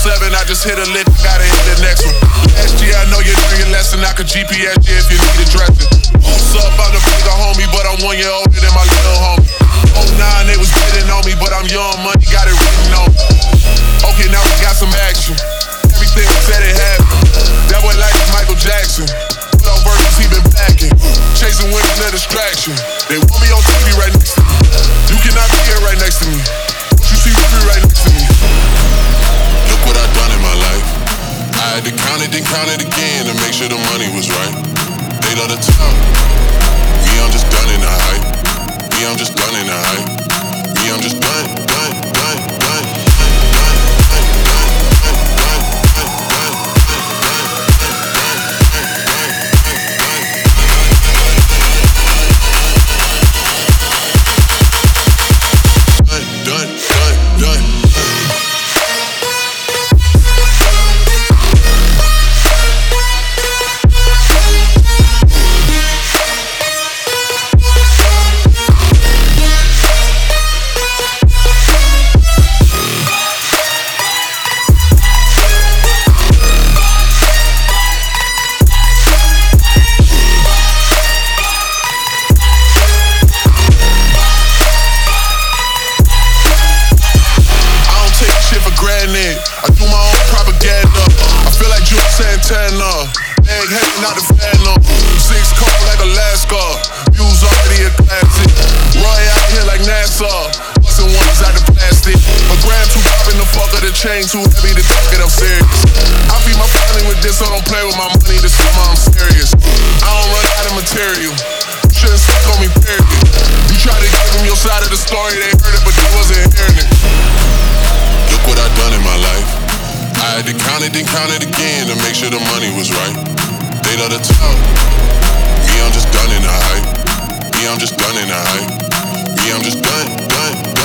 7, I just hit a lick, gotta hit the next one. Last year, I know you learned your lesson, I could GPS you if you need addressing. What's up, I'm the bigger homie, but I'm 1 year older than my little homie. 09, they was bidding on me, but I'm young, money got it written on me. Okay, now we got some action. Everything we said it happened. That boy like Michael Jackson. Put on verses, he been backing. Chasing women, no distraction. They want me on TV right next to me. You cannot be here right next to me. You see me right next to me. Look what I done in my life. I had to count it, then count it again to make sure the money was right. They love to talk. Me, I'm just done in the hype. Me, I'm just done in the hype. Me, I'm just done. I do my own propaganda. I feel like Jules Santana. Egg hanging out the fan up. 6 cold like Alaska. Views already a classic. Roy out here like NASA. Bustin' ones out the plastic. A gram too poppin' the fuck of the chain too heavy to take it, I'm serious. I feed my family with this, so don't play with my money. This summer I'm serious. I don't run out of material. You shouldn't stick on me, period. You try to give them your side of the story, they heard it, but they wasn't hearing it. Look what I done in my life. I had to count it, then count it again to make sure the money was right. They love to talk. Me, I'm just done in the hype. Me, I'm just done in the hype. Me, I'm just done.